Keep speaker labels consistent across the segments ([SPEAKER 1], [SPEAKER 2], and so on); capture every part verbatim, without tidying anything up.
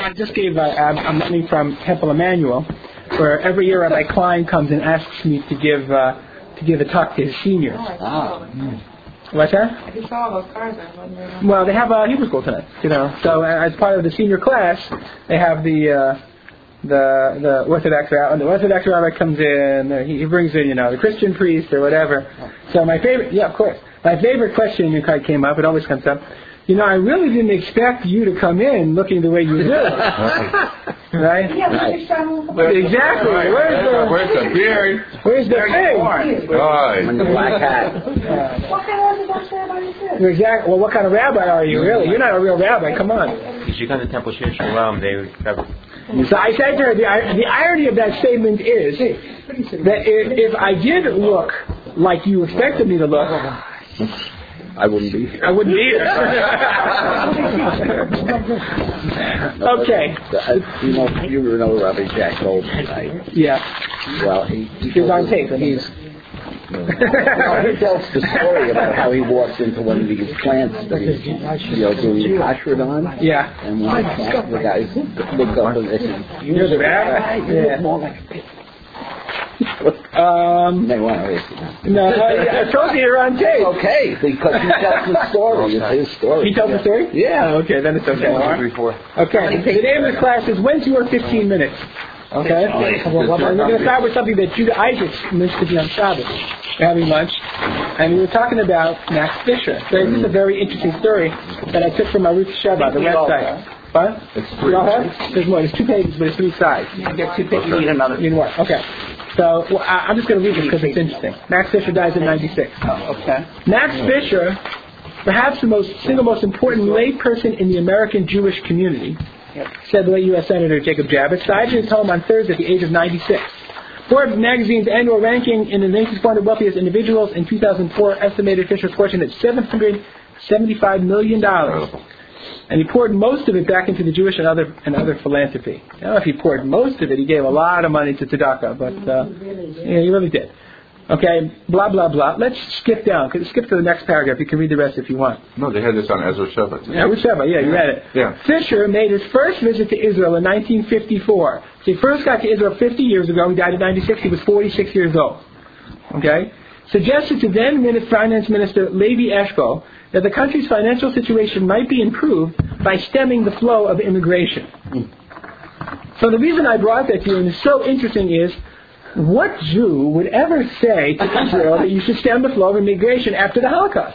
[SPEAKER 1] I just gave uh, a money from Temple Emmanuel, where every year Rabbi Klein comes and asks me to give uh, to give a talk to his seniors.
[SPEAKER 2] Ah. Mm.
[SPEAKER 1] What's that?
[SPEAKER 3] I just saw all those cars. I was wondering.
[SPEAKER 1] Well, they have a Hebrew school tonight, you know. So uh, as part of the senior class, they have the uh, the the Orthodox rabbi. The Orthodox rabbi comes in. Uh, he, he brings in, you know, the Christian priest or whatever. So my favorite, yeah, of course, my favorite question you came up. It always comes up. You know, I really didn't expect you to come in looking the way you do. Right?
[SPEAKER 3] Yeah,
[SPEAKER 1] right. Exactly.
[SPEAKER 4] Right.
[SPEAKER 1] Where's the
[SPEAKER 4] Where's the beard?
[SPEAKER 1] Where's the thing?
[SPEAKER 4] Right.
[SPEAKER 2] And the black hat.
[SPEAKER 3] What kind of Orthodox rabbi is this?
[SPEAKER 1] Exactly. Well, what kind of rabbi are you, really? You're not a real rabbi. Come on.
[SPEAKER 5] Because you come to Temple Shir Shalom, they have...
[SPEAKER 1] So I said to her, the, the irony of that statement is that if, if I did look like you expected me to look,
[SPEAKER 2] I wouldn't be here.
[SPEAKER 1] I wouldn't be here. Okay.
[SPEAKER 2] Uh, you know, you know Rabbi Jack Goldman, right?
[SPEAKER 1] Yeah.
[SPEAKER 2] Well, he, he
[SPEAKER 1] he's on tape.
[SPEAKER 2] He's. No, he tells the story about how he walks into one of these plants that he's, you know, doing kashrut on.
[SPEAKER 1] Yeah.
[SPEAKER 2] And when the, the guys look up and they say,
[SPEAKER 1] "You're the rabbi."
[SPEAKER 2] You
[SPEAKER 1] Yeah.
[SPEAKER 2] look more like a pig.
[SPEAKER 1] Um,
[SPEAKER 2] they want to race it.
[SPEAKER 1] No, I, I told you you're on tape.
[SPEAKER 2] Okay, because he tells the story. It's his story.
[SPEAKER 1] He tells the story?
[SPEAKER 2] Yeah.
[SPEAKER 1] Okay, then it's okay.
[SPEAKER 2] One, three, four.
[SPEAKER 1] Okay. The name of the class is When's Your fifteen minutes? Okay? Well, we're going to start with something that Judah Isaacs mentioned to be on Shabbos. We're having lunch. And we were talking about Max Fisher. So this is a very interesting story that I took from Arutz Sheva, the website. What?
[SPEAKER 2] It's three.
[SPEAKER 1] There's more. There's two pages, but it's three sides.
[SPEAKER 2] You get two pages. You need another.
[SPEAKER 1] You need more. Okay. So well, I, I'm just going to read it because it's interesting. Max Fisher dies in ninety-six.
[SPEAKER 2] Oh, okay.
[SPEAKER 1] Max Fisher, perhaps the most single most important lay person in the American Jewish community, yep. said the late U S Senator Jacob Javits, died in his home on Thursday at the age of ninety-six. Forbes magazine's annual ranking in the nation's four hundred wealthiest individuals in two thousand four estimated Fisher's fortune at seven hundred seventy-five million dollars. And he poured most of it back into the Jewish and other and other philanthropy. I don't know if he poured most of it. He gave a lot of money to tzedakah, but uh, yeah, he really did. Okay, blah, blah, blah. Let's skip down. Skip to the next paragraph. You can read the rest if you want.
[SPEAKER 4] No, they had this on Ezra Sheva.
[SPEAKER 1] Ezra Sheva, yeah, you read it.
[SPEAKER 4] Yeah.
[SPEAKER 1] Fisher made his first visit to Israel in nineteen fifty-four. So he first got to Israel fifty years ago. He died in ninety-six. He was forty-six years old. Okay? Suggested to then Finance Minister Levi Eshkol that the country's financial situation might be improved by stemming the flow of immigration. Mm. So the reason I brought that to you, and it's so interesting, is what Jew would ever say to Israel that you should stem the flow of immigration after the Holocaust?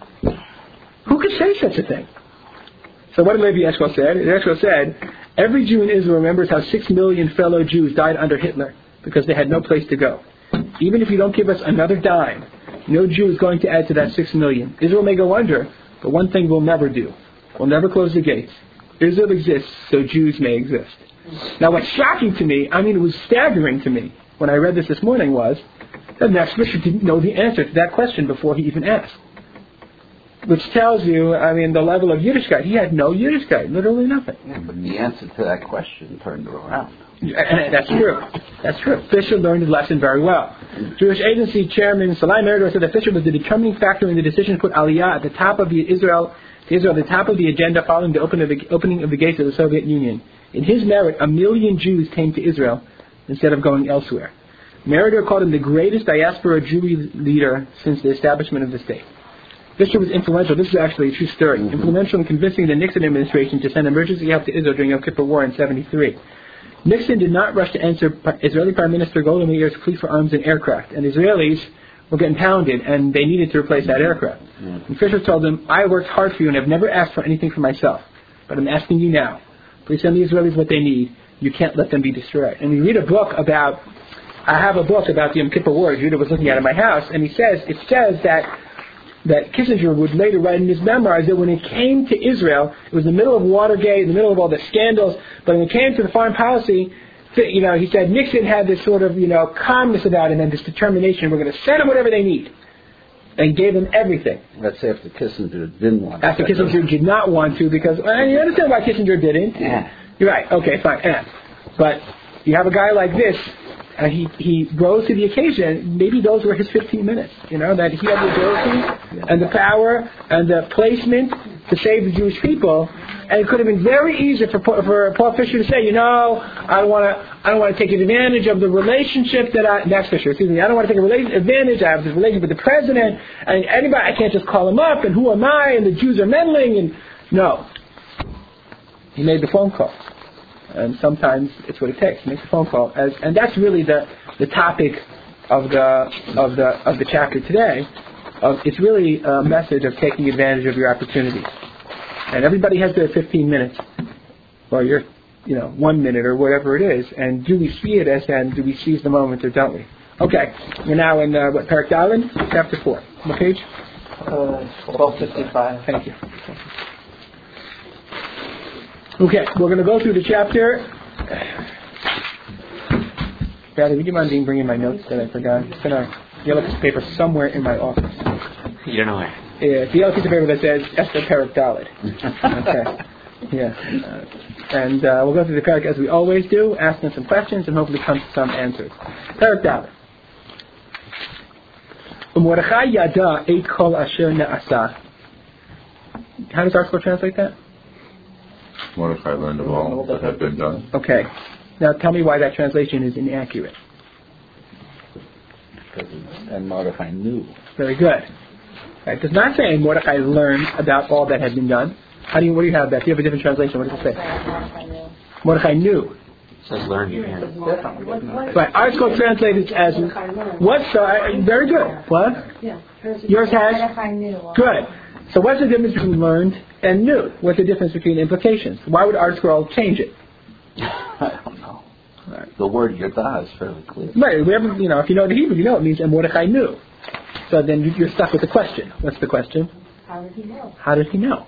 [SPEAKER 1] Who could say such a thing? So what did Levi Eshkol say? Eshkol said, every Jew in Israel remembers how six million fellow Jews died under Hitler because they had no place to go. Even if you don't give us another dime, no Jew is going to add to that six million. Israel may go under, but one thing we'll never do. We'll never close the gates. Israel exists so Jews may exist. Now what's shocking to me, I mean it was staggering to me when I read this this morning, was that Max Fisher didn't know the answer to that question before he even asked. Which tells you, I mean, the level of Yiddishkeit. He had no Yiddishkeit, literally nothing.
[SPEAKER 2] Yeah, but the answer to that question turned it around.
[SPEAKER 1] And that's true. That's true. Fisher learned his lesson very well. Jewish Agency Chairman Salai Meridor said that Fisher was the determining factor in the decision to put Aliyah at the top of the Israel, Israel at the top of the agenda following the opening of the, opening of the gates of the Soviet Union. In his merit, a million Jews came to Israel instead of going elsewhere. Meridor called him the greatest diaspora Jewish leader since the establishment of the state. Fisher was influential. This is actually a true story. Mm-hmm. Influential in convincing the Nixon administration to send emergency help to Israel during the Yom Kippur War in seventy-three. Nixon did not rush to answer Israeli Prime Minister Golda Meir's plea for arms and aircraft, and Israelis were getting pounded, and they needed to replace that aircraft. Mm-hmm. And Fisher told them, I worked hard for you and have never asked for anything for myself, but I'm asking you now. Please send the Israelis what they need. You can't let them be destroyed. And we read a book about, I have a book about the Yom Kippur War Judah was looking at in my house, and he says, it says that that Kissinger would later write in his memoirs that when it came to Israel, it was in the middle of Watergate, in the middle of all the scandals, but when it came to the foreign policy, you know, he said Nixon had this sort of, you know, calmness about him and this determination, we're going to send them whatever they need. And gave them everything.
[SPEAKER 2] That's after Kissinger didn't want to.
[SPEAKER 1] After Kissinger did not want to, because, well, you understand why Kissinger didn't?
[SPEAKER 2] Yeah.
[SPEAKER 1] You're right, okay, fine. Yeah. But you have a guy like this, and he, he rose to the occasion. Maybe those were his fifteen minutes, you know, that he had the ability and the power and the placement to save the Jewish people. And it could have been very easy for for Paul Fisher to say, you know, I don't want to I don't want to take advantage of the relationship that I Max Fisher, excuse me, I don't want to take relation, advantage. I have this relationship with the president, and anybody I can't just call him up, and who am I? And the Jews are meddling, and no, he made the phone call. And sometimes it's what it takes. Make the phone call, As, and that's really the, the topic of the of the of the chapter today. Of, it's really a message of taking advantage of your opportunities. And everybody has their fifteen minutes, or your, you know, one minute or whatever it is. And do we see it as, and do we seize the moment, or don't we? Okay, we're now in uh, what, Perek Daled, chapter four. What page?
[SPEAKER 6] Uh, twelve fifty-five.
[SPEAKER 1] Thank you. Okay, we're going to go through the chapter. Daddy, would you mind being bringing my notes that I forgot? It's in a yellow piece of paper somewhere in my office.
[SPEAKER 5] You don't know where.
[SPEAKER 1] Yeah, it's a yellow piece of paper that says Esther Perek Daled. Okay. Yeah. Uh, and uh, we'll go through the Perek as we always do, asking some questions and hopefully come to some answers. Perek Daled. Mordechai yada et kol asher na'asa. How does our school translate that?
[SPEAKER 4] Mordechai learned of all that had been done.
[SPEAKER 1] Okay. Now tell me why that translation is inaccurate.
[SPEAKER 2] And Mordechai knew.
[SPEAKER 1] Very good. Right. It does not say Mordechai learned about all that had been done. How do you? What do you have, Beth? Do you have a different translation? What does it say? Mordechai knew.
[SPEAKER 5] It says learn here.
[SPEAKER 1] Right. Our school translates as what's uh, very good. What? Yours has good. So what's the difference between learned and knew? What's the difference between implications? Why would our scroll change it?
[SPEAKER 2] I don't know. Right. The word yada is fairly clear.
[SPEAKER 1] Right. We have, you know, if you know the Hebrew, you know it means and Mordechai knew. So then you're stuck with the question. What's the question?
[SPEAKER 3] How did he know?
[SPEAKER 1] How did he know?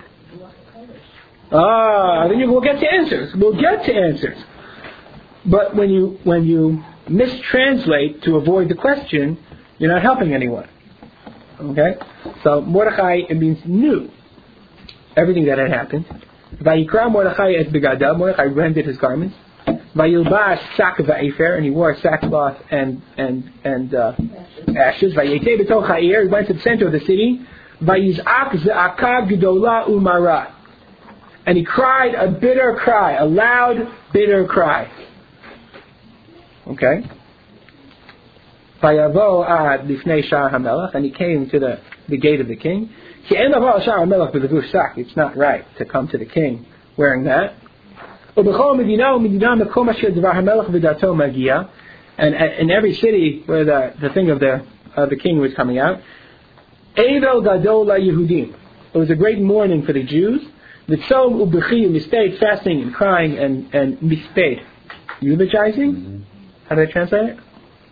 [SPEAKER 1] Ah, then you, we'll get to answers. We'll get to answers. But when you when you mistranslate to avoid the question, you're not helping anyone. Okay? So Mordechai, it means knew everything that had happened. Vayikra Mordechai et begadav. Mordechai rended his garments. Vayilbas sak va'efer, and he wore sackcloth and and and uh, ashes. Vayetei b'toch ha'ir. He went to the center of the city. Vayizak ze'aka gdola umara. And he cried a bitter cry, a loud, bitter cry. Okay? Vayavo ad lifnei shar hamelach, and he came to the, the gate of the king. It's not right to come to the king wearing that. And in every city where the, the thing of the of the king was coming out, it was a great mourning for the Jews. V'tzom u'bechiyim, misped, fasting and crying, and and misped, eulogizing. Mm-hmm. How do I translate it?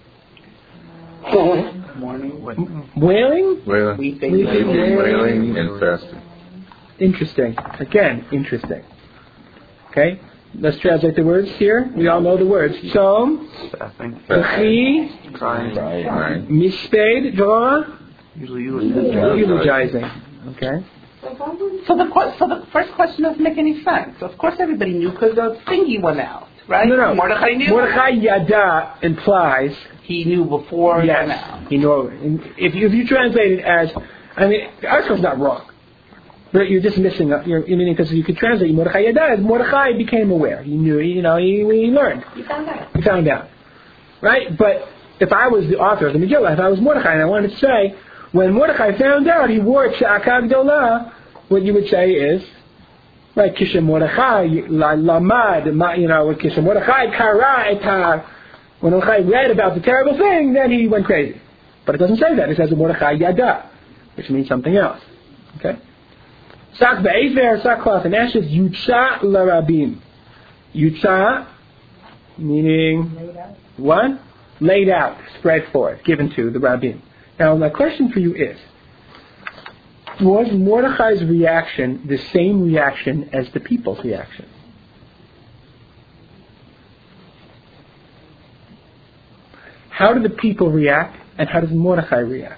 [SPEAKER 2] Morning.
[SPEAKER 1] Wailing?
[SPEAKER 4] Wailing.
[SPEAKER 2] Weeping.
[SPEAKER 4] Weeping, wailing, and fasting.
[SPEAKER 1] Interesting. Again, interesting. Okay? Let's translate the words here. We all know the words. Tzom, bechi,
[SPEAKER 5] Crying.
[SPEAKER 1] misped, draw,
[SPEAKER 6] Usually eulogizing.
[SPEAKER 1] eulogizing. Okay?
[SPEAKER 6] So the, que- so the first question doesn't make any sense. Of course everybody knew because the thingy went out, right?
[SPEAKER 1] No, no.
[SPEAKER 6] Mordechai knew.
[SPEAKER 1] Mordechai yada implies
[SPEAKER 6] He knew before it went
[SPEAKER 1] yes,
[SPEAKER 6] out.
[SPEAKER 1] he knew. If you, if you translate it as, I mean, the article's not wrong, but you're just missing. A, you're, you mean because you could translate Mordechai yada as Mordechai became aware. He knew. You know, he, he learned.
[SPEAKER 3] He found out.
[SPEAKER 1] He found out, right? But if I was the author of the Megillah, if I was Mordechai, and I wanted to say, when Mordechai found out, he wore tza'aka gdola. What you would say is, right? Kishem Mordechai lamad, you know, Kishem Mordechai kara et ha. When Mordechai read about the terrible thing, then he went crazy. But it doesn't say that. It says Mordechai yada, which means something else. Okay? Sak be'efer, sackcloth and ashes, yutza larabim. Yutza, meaning what? Laid out, spread forth, given to the rabbim. Now, my question for you is, was Mordechai's reaction the same reaction as the people's reaction? How did the people react, and how does Mordechai react?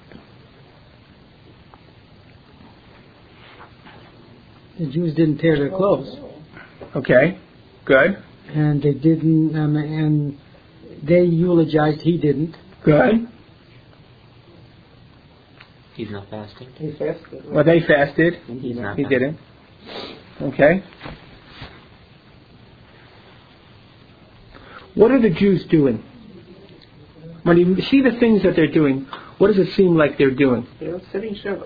[SPEAKER 7] The Jews didn't tear their clothes,
[SPEAKER 1] Okay, good.
[SPEAKER 7] and they didn't, um, and they eulogized, he didn't.
[SPEAKER 1] Good.
[SPEAKER 5] He's not fasting.
[SPEAKER 6] He fasted.
[SPEAKER 1] Well, they fasted.
[SPEAKER 5] And he's not
[SPEAKER 1] He
[SPEAKER 5] fasting.
[SPEAKER 1] didn't. Okay. What are the Jews doing? When you see the things that they're doing, what does it seem like they're doing?
[SPEAKER 6] They were sitting Shiva.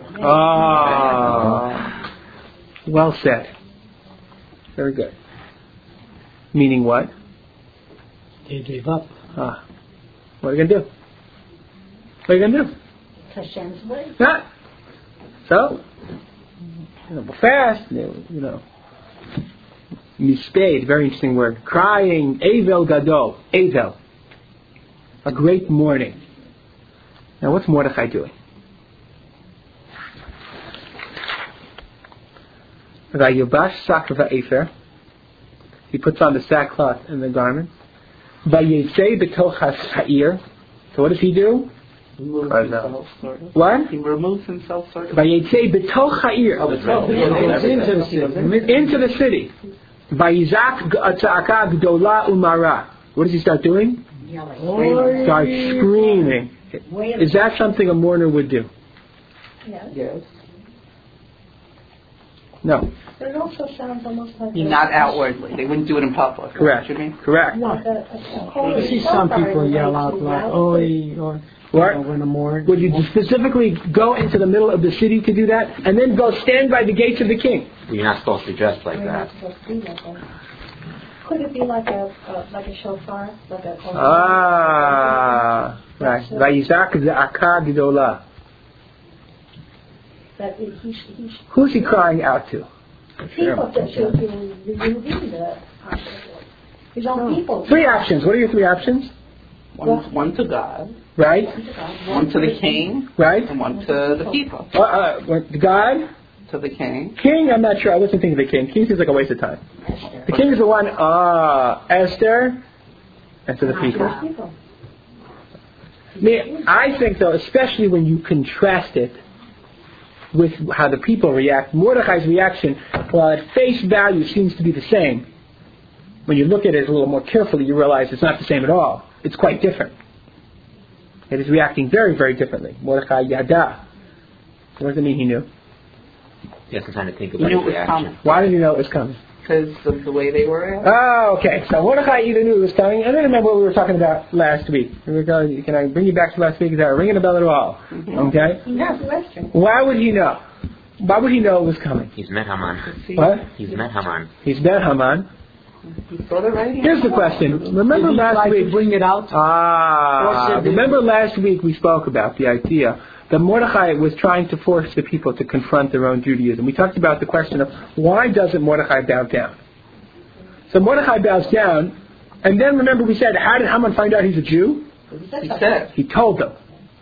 [SPEAKER 1] Ah, well said. Very good. Meaning what?
[SPEAKER 7] They gave up.
[SPEAKER 1] Ah, what are you gonna do? What are you gonna do?
[SPEAKER 3] Hashem's way.
[SPEAKER 1] Not. So, you know, fast. You know, mispayed. Very interesting word. Crying. Avel gadol. Avel. A great mourning. Now, what's Mordechai doing? Vayobash sakva efer. He puts on the sackcloth and the garments. Vayetsei betoch ha'ir. So what does he do?
[SPEAKER 6] Removes
[SPEAKER 1] Right now.
[SPEAKER 6] himself, sort of.
[SPEAKER 1] What?
[SPEAKER 6] He removes himself, sort of.
[SPEAKER 1] Vayetsei betoch ha'ir.
[SPEAKER 6] Oh,
[SPEAKER 7] He goes into the city.
[SPEAKER 1] Into the city. Vayizak tza'aka gdola umara. What does he start doing?
[SPEAKER 3] Yelling.
[SPEAKER 1] Start screaming. Is that something a mourner would do?
[SPEAKER 3] Yes.
[SPEAKER 6] Yes.
[SPEAKER 1] No.
[SPEAKER 3] But it also sounds almost like a-
[SPEAKER 6] Not outwardly. They wouldn't do it in public.
[SPEAKER 1] Correct.
[SPEAKER 6] What you mean?
[SPEAKER 1] Correct.
[SPEAKER 3] Like a, a, a whole
[SPEAKER 7] You see some people yell out loud, oi, or
[SPEAKER 1] What?
[SPEAKER 7] you know, when a morgue.
[SPEAKER 1] Would you specifically go into the middle of the city to do that? And then go stand by the gates of the king?
[SPEAKER 5] You're not supposed to dress like
[SPEAKER 3] We're not
[SPEAKER 5] that.
[SPEAKER 3] supposed to be like that. Could it be like a, a like a shofar, like a?
[SPEAKER 1] Ah, right. Vayizak za'aka gdola.
[SPEAKER 3] That he, he, he,
[SPEAKER 1] Who's he crying out to?
[SPEAKER 3] people that should be removing the. His own people.
[SPEAKER 1] Three options. What are your three options?
[SPEAKER 6] One, one to God,
[SPEAKER 1] Right?
[SPEAKER 6] one to the king,
[SPEAKER 1] Right?
[SPEAKER 6] and one to the people.
[SPEAKER 1] Uh, uh, what- God?
[SPEAKER 6] To the king.
[SPEAKER 1] King, I'm not sure. I wasn't thinking of the king. King seems like a waste of time. The king is the one, ah, Esther, and to the people.
[SPEAKER 3] People.
[SPEAKER 1] Me- I think, though, especially when you contrast it with how the people react, Mordechai's reaction, while at face value seems to be the same, when you look at it a little more carefully, you realize it's not the same at all. It's quite different. It is reacting very, very differently. Mordechai yada. What does it mean he knew?
[SPEAKER 5] He has some time to think
[SPEAKER 6] He
[SPEAKER 5] about
[SPEAKER 6] knew
[SPEAKER 5] his
[SPEAKER 6] it was
[SPEAKER 5] reaction.
[SPEAKER 6] coming
[SPEAKER 1] Why did he know it was coming?
[SPEAKER 6] because of the way they were at.
[SPEAKER 1] Oh, okay. So Mordechai either knew it was coming, and then remember what we were talking about last week. We were going, can I bring you back to last week? Is that ringing a bell at all?
[SPEAKER 6] Mm-hmm.
[SPEAKER 1] Okay?
[SPEAKER 3] He knows the Western.
[SPEAKER 1] Why would he know? Why would he know it was coming?
[SPEAKER 5] He's met Haman.
[SPEAKER 1] What?
[SPEAKER 5] He's met Haman.
[SPEAKER 1] He's met Haman.
[SPEAKER 6] He saw the writing.
[SPEAKER 1] Here's the question. Remember
[SPEAKER 7] Did he
[SPEAKER 1] last
[SPEAKER 7] try to
[SPEAKER 1] week?
[SPEAKER 7] bring it out?
[SPEAKER 1] Ah,
[SPEAKER 7] Or said-
[SPEAKER 1] remember last week we spoke about the idea that Mordechai was trying to force the people to confront their own Judaism. We talked about the question of why doesn't Mordechai bow down? So Mordechai bows down, and then remember we said, how did Haman find out he's a Jew?
[SPEAKER 6] He said.
[SPEAKER 1] He told them.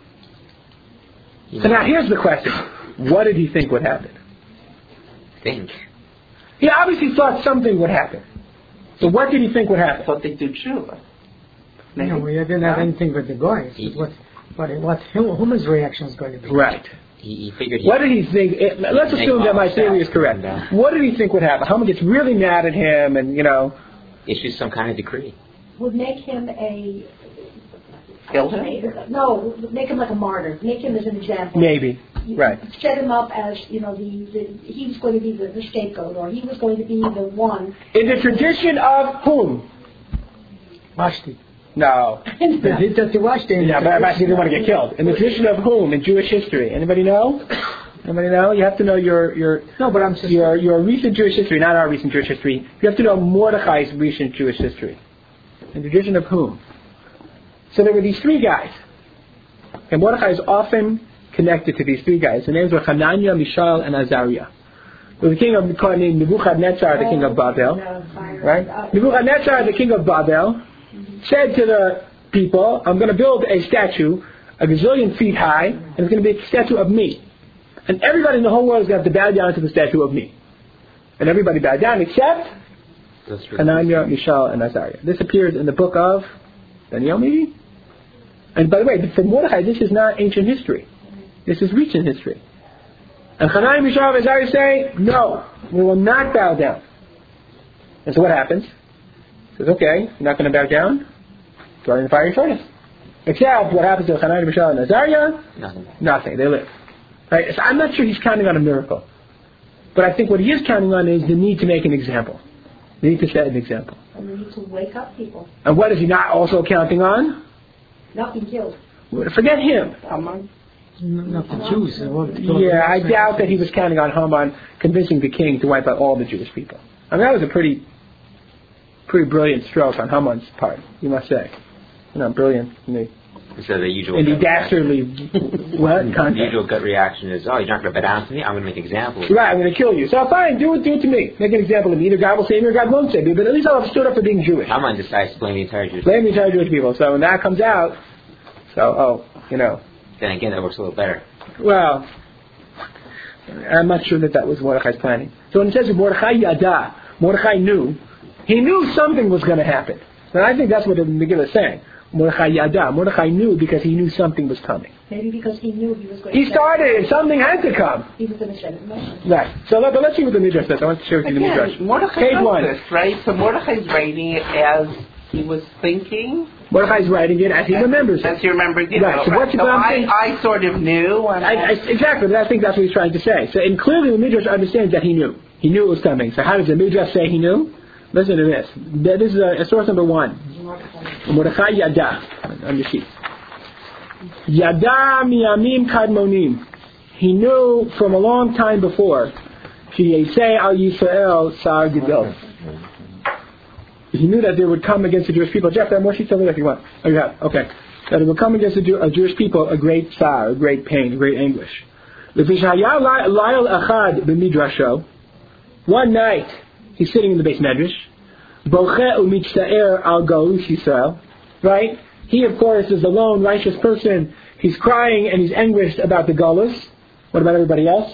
[SPEAKER 1] So now here's the question. What did he think would happen?
[SPEAKER 5] Think.
[SPEAKER 1] He obviously thought something would happen. So what did he think would
[SPEAKER 6] I
[SPEAKER 1] happen?
[SPEAKER 6] thought they'd do tshuva.
[SPEAKER 7] No, we didn't have anything but the goys.
[SPEAKER 5] He-
[SPEAKER 7] What, what, what Haman's reaction is going to be?
[SPEAKER 1] Right.
[SPEAKER 5] He, he figured he
[SPEAKER 1] What did he think? eh, Let's assume that my theory is correct. What did he think would happen? Haman gets really mad at him, and you know,
[SPEAKER 5] issued some kind of decree.
[SPEAKER 3] Would make him a
[SPEAKER 6] Kill him.
[SPEAKER 3] no, make him like a martyr. Make him as an example.
[SPEAKER 1] maybe.
[SPEAKER 3] You
[SPEAKER 1] Right.
[SPEAKER 3] Set him up as you know the, the he's going to be the, the scapegoat, or he was going to be the one.
[SPEAKER 1] In the tradition of whom?
[SPEAKER 7] Vashti.
[SPEAKER 1] No.
[SPEAKER 7] But he said to Vashti.
[SPEAKER 1] Yeah, but Vashti didn't want to get killed. In the tradition of whom in Jewish history? Anybody know? Anybody know? You have to know your your
[SPEAKER 7] No, but I'm just
[SPEAKER 1] your your recent Jewish history, not our recent Jewish history. You have to know Mordechai's recent Jewish history. In the tradition of whom? So there were these three guys. And Mordechai is often connected to these three guys. The names were Hananiah, Mishael, and Azariah. There was a king of named Nebuchadnezzar, the king of Babel. Right? Nebuchadnezzar, the king of Babel, said to the people, I'm going to build a statue a gazillion feet high, and it's going to be a statue of me. And everybody in the whole world is going to have to bow down to the statue of me. And everybody bowed down except Hananiah, Mishael, and Azariah. This appears in the book of Daniel, maybe? And by the way, for Mordechai, this is not ancient history. This is recent history. And Hananiah, Mishael, and Azariah say, no, we will not bow down. And so what happens? He says, okay, you're not going to bow down? thrown in the fiery furnace. Except what happens to Hananiah, Mishael, and Azariah?
[SPEAKER 5] Nothing.
[SPEAKER 1] Nothing. They live. Right? So I'm not sure he's counting on a miracle. But I think what he is counting on is the need to make an example. The need to set an example.
[SPEAKER 3] And we need to wake up people.
[SPEAKER 1] And what is he not also counting on?
[SPEAKER 3] Not being killed.
[SPEAKER 1] Forget him.
[SPEAKER 6] Haman.
[SPEAKER 7] Not the Jews. They won't-
[SPEAKER 1] Yeah, I doubt that he was counting on Haman convincing the king to wipe out all the Jewish people. I mean, that was a pretty, pretty brilliant stroke on Haman's part, you must say. You know, brilliant. I mean,
[SPEAKER 5] So the usual.
[SPEAKER 1] and he
[SPEAKER 5] gut
[SPEAKER 1] dastardly, what?
[SPEAKER 5] reaction-
[SPEAKER 1] Context.
[SPEAKER 5] The usual gut reaction is, oh, you're not going to bow down to me. I'm going to make an example. of you."
[SPEAKER 1] Right, I'm going to kill you. So fine, do it, do it to me. Make an example of me. Either God will save me or God won't save me. But at least I'll have stood up for being Jewish.
[SPEAKER 5] Haman decides to blame the entire Jewish.
[SPEAKER 1] Blame the entire Jewish people. So when that comes out, so, oh, you know,
[SPEAKER 5] Then again, that works a little better.
[SPEAKER 1] well, I'm not sure that that was Mordechai's planning. So when it says Mordechai yada, Mordechai knew, he knew something was going to happen. And I think that's what the Megillah is saying. Mordechai yada. Mordechai knew because he knew something was coming.
[SPEAKER 3] Maybe because he knew he was going
[SPEAKER 1] He
[SPEAKER 3] to
[SPEAKER 1] started and something had to come.
[SPEAKER 3] He was going to send it in motion.
[SPEAKER 1] Right. So let, but let's see what the Midrash says. I want to share with you the Midrash.
[SPEAKER 6] Again, Mordechai
[SPEAKER 1] Page
[SPEAKER 6] knows
[SPEAKER 1] one.
[SPEAKER 6] this, right? So Mordechai's writing it as he was thinking.
[SPEAKER 1] Mordechai's writing it as he remembers
[SPEAKER 6] As
[SPEAKER 1] it.
[SPEAKER 6] he remembered, you
[SPEAKER 1] Right,
[SPEAKER 6] know.
[SPEAKER 1] so what's the
[SPEAKER 6] so
[SPEAKER 1] one
[SPEAKER 6] I,
[SPEAKER 1] thing-
[SPEAKER 6] I sort of knew. And
[SPEAKER 1] I, I, exactly, but I think that's what he's trying to say. So, and clearly the Midrash understands that he knew. He knew it was coming. So how does the Midrash say he knew? Listen to this. This is a, a source number one. Mordechai yada. On the sheet. Yada miyamim kadmonim. He knew from a long time before. Sheyesei al Yisrael sar gedol. He knew that there would come against the Jewish people. Jeff, there are more sheets over there if you want. Oh, you have. Okay. That it would come against the Jew, a Jewish people a great tsar, a great pain, a great anguish. One night, he's sitting in the base medrash. Boche u'mitzta'er al galus Yisrael. Right? He, of course, is a lone righteous person. He's crying and he's anguished about the galus. What about everybody else?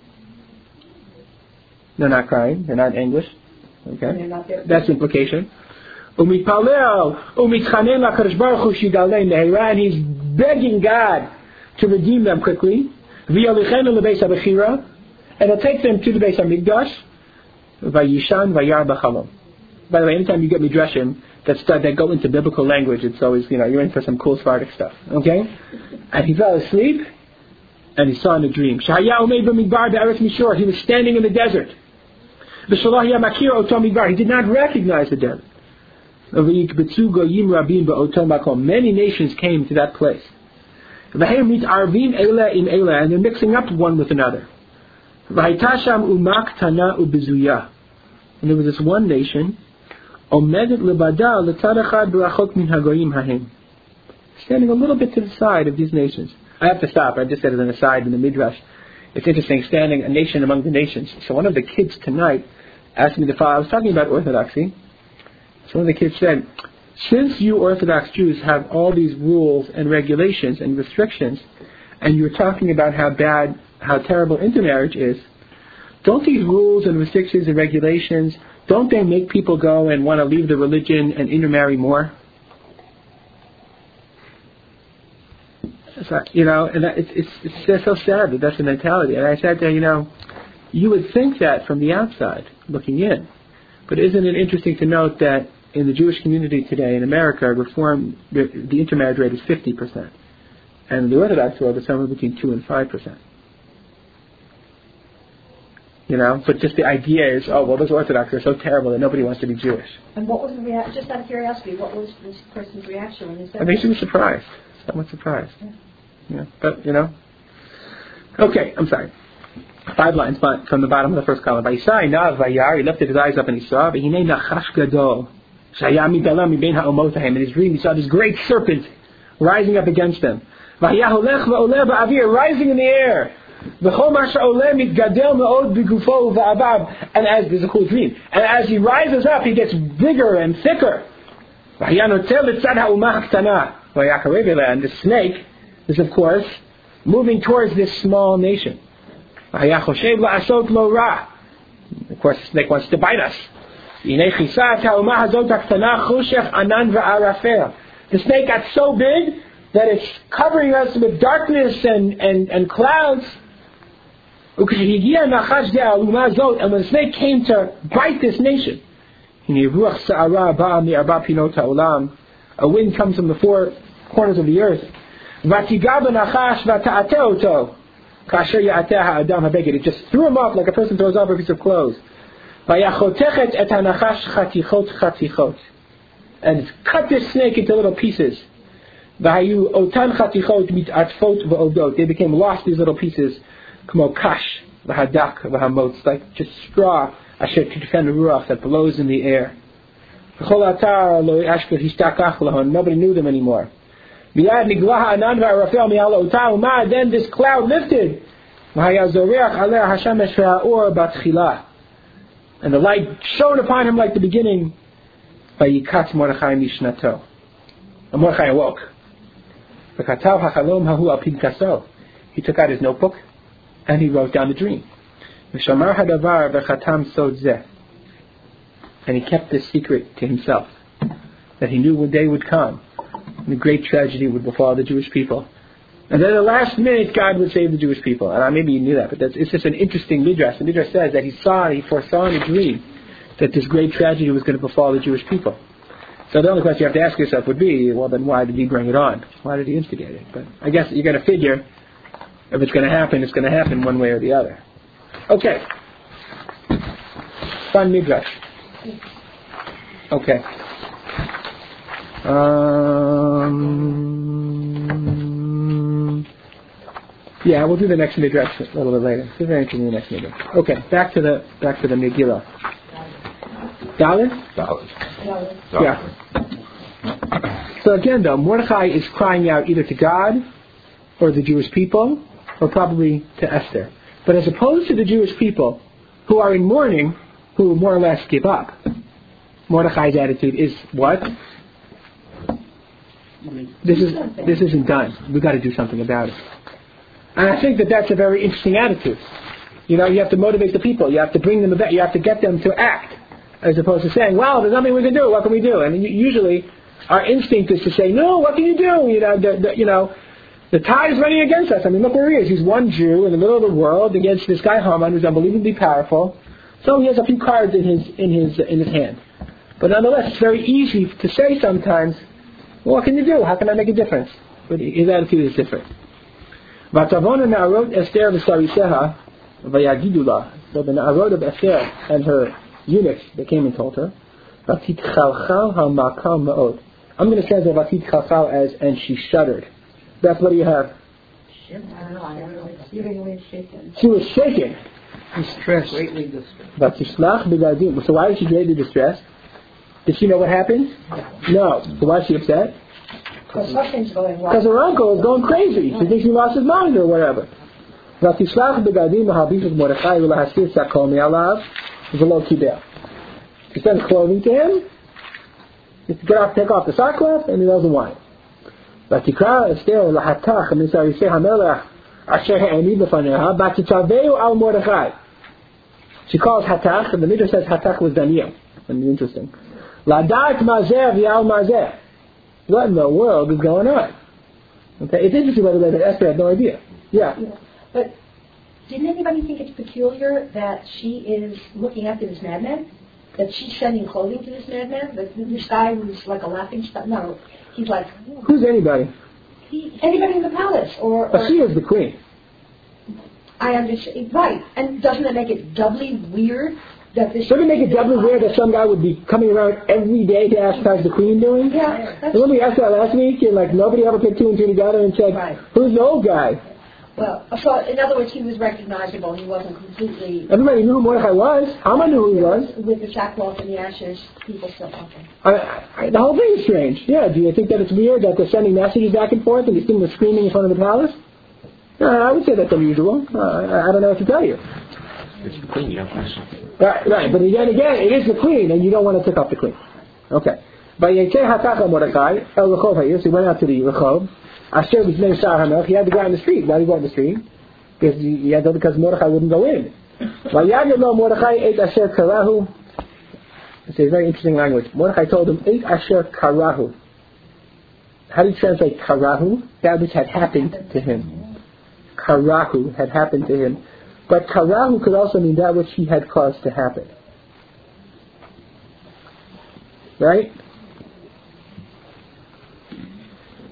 [SPEAKER 1] They're not crying. They're not anguished. Okay,
[SPEAKER 3] They're not there.
[SPEAKER 1] that's the implication. Umitpalel, umitchanen lakadosh baruch hu shigalei nehera, and he's begging God to redeem them quickly. V'yolichenu lebeis habechira, and he'll take them to the Beis Hamikdash. Vayishan vayar b'chalom. By the way, anytime you get midrashim that start that go into biblical language, it's always, you know, you're in for some cool Sephardic stuff. Okay, and he fell asleep, and he saw in a dream. Shahaya umei b'midbar be'eretz mishor. He was standing in the desert. He did not recognize the desert. Many nations came to that place. And they're mixing up one with another. And there was this one nation, standing a little bit to the side of these nations. I have to stop. I just said it an aside in the Midrash. It's interesting, standing a nation among the nations. So one of the kids tonight asked me to follow. I was talking about Orthodoxy. So one of the kids said, since you Orthodox Jews have all these rules and regulations and restrictions, and you're talking about how bad, how terrible intermarriage is, don't these rules and restrictions and regulations, don't they make people go and want to leave the religion and intermarry more? So, you know, and that, it's, it's it's just so sad that that's the mentality. And I said to her, you know, you would think that from the outside, looking in. But isn't it interesting to note that in the Jewish community today in America, reform, the, the intermarriage rate is fifty percent. And in the Orthodox world, it's somewhere between two and five percent. You know, but just the idea is, oh, well, those Orthodox are so terrible that nobody wants to be Jewish.
[SPEAKER 3] And what was the reaction? Just out of curiosity, what was this person's reaction when he said
[SPEAKER 1] I think she was surprised. Somewhat surprised. Yeah, but, you know. Okay, I'm sorry. Five lines from the bottom of the first column. Vayisai Nav Vayar, he lifted his eyes up and he saw, V'hinei Nachash Gadol, Shaya Midalam Mibein Ha'omotahem. In his dream he saw this great serpent rising up against them. Vayah Holech V'oleh Ba'avir, rising in the air. V'chol Masha Oleh Mitgadel Me'od B'gufo V'abab. And as, this is a cool dream, and as he rises up, he gets bigger and thicker. Vayah Notel L'tzad Ha'umah Ha'ktana. Vayah Karevela, and the snake is, of course, moving towards this small nation. Of course, the snake wants to bite us. The snake got so big that it's covering us with darkness and, and, and clouds. And when the snake came to bite this nation, A wind comes from the four corners of the earth. Vatiga b'nachash vata'ateh oto. Kasher ya'ateh ha'adam habeged. It just threw him up like a person throws off a piece of clothes. Vayachotechet et hanachash chatichot chatichot. And it's cut this snake into little pieces. Vahayu otan chatichot mit'atfot v'odot. They became lost, these little pieces. Kmo kash v'hadak v'hamot. Like just straw. Asher tidfen ruach that blows in the air. Nobody knew them anymore. Then this cloud lifted. And the light shone upon him like the beginning. And Mordechai awoke. He took out his notebook and he wrote down the dream. And he kept this secret to himself, that he knew one day would come, and a great tragedy would befall the Jewish people. And then at the last minute, God would save the Jewish people. And maybe you knew that, but that's, it's just an interesting midrash. The midrash says that he saw, he foresaw in a dream that this great tragedy was going to befall the Jewish people. So the only question you have to ask yourself would be, well, then why did he bring it on? Why did he instigate it? But I guess you're going to figure, if it's going to happen, it's going to happen one way or the other. Okay. Fun midrash. Okay. Um, yeah, we'll do the next midrash a little bit later. It's very interesting, the next midrash. Okay, back to the back to the Megillah. Dalit?
[SPEAKER 4] Dalit.
[SPEAKER 1] Yeah. So again, though, Mordechai is crying out either to God or the Jewish people, or probably to Esther. But as opposed to the Jewish people, who are in mourning, who more or less give up, Mordechai's attitude is what? This is this isn't done. We've got to do something about it. And I think that that's a very interesting attitude. You know, you have to motivate the people. You have to bring them about. You have to get them to act, as opposed to saying, "Well, there's nothing we can do. What can we do?" And usually, our instinct is to say, "No, what can you do?" You know, the, the, you know, the tide is running against us. I mean, look where he is. He's one Jew in the middle of the world against this guy Haman, who's unbelievably powerful. So he has a few cards in his in his in his hand. But nonetheless, it's very easy to say sometimes, well, what can you do? How can I make a difference? But his attitude is different. So the Na'arot of Esther and her eunuchs, they came and told her, I'm going to translate Vatit Chalchal as, and she shuddered. That's what do you have? She was shaken.
[SPEAKER 6] Distressed. Greatly distressed.
[SPEAKER 1] So why is she greatly distressed? Did she know what happened? No. So why is she upset?
[SPEAKER 3] Because something's going wrong.
[SPEAKER 1] Because her uncle is going crazy. She thinks he lost his mind or whatever. She sends clothing to him. Just to get off, take off the sackcloth, and he doesn't want it. She calls Hatach, and the Midrash says Hatach was Daniel. And interesting. Ladat mazeh v'yal mazeh. What in the world is going on? Okay, it's interesting by the way that Esther had no idea. Yeah.
[SPEAKER 3] yeah. But didn't anybody think it's peculiar that she is looking after this madman? That she's sending clothing to this madman? That this guy who's like a laughing stock? No, he's like.
[SPEAKER 1] Who's anybody?
[SPEAKER 3] He, anybody in the palace, or. or
[SPEAKER 1] oh, she is the queen.
[SPEAKER 3] I understand. Right, and doesn't it make it doubly weird? Doesn't
[SPEAKER 1] it make it doubly weird that some guy would be coming around every day to ask how's the queen doing?
[SPEAKER 3] Yeah.
[SPEAKER 1] Remember we asked that last week, and like nobody ever put two and two together and said,
[SPEAKER 3] right.
[SPEAKER 1] Who's the old guy?
[SPEAKER 3] Well, so in other words, he was recognizable. He wasn't completely.
[SPEAKER 1] Everybody knew who Mordechai was. Haman knew who he was.
[SPEAKER 3] With the sackcloth and the ashes, people still okay.
[SPEAKER 1] I, I, the whole thing is strange. Yeah. Do you think that it's weird that they're sending messages back and forth and these things are screaming in front of the palace? Uh, I would say that's unusual. Uh, I, I don't know what to tell you.
[SPEAKER 5] It's the queen, you don't question.
[SPEAKER 1] Right, right. But again, again, it is the queen, and you don't want to take off the queen. Okay. But Yetze Hatach Mordechai El Rechov Hayir. So he went out to the Rechov. Asher B'Znei Shar HaMelech. He had to go out in the street. Why did he go out in the street? Because he, he had to, because Mordechai wouldn't go in. Vayagid Lo Mordechai Eit Asher Karahu. It's a very interesting language. Mordechai told him Eit Asher Karahu. How do you translate Karahu? That which had happened to him. Karahu had happened to him. But Karahu could also mean that which he had caused to happen. Right?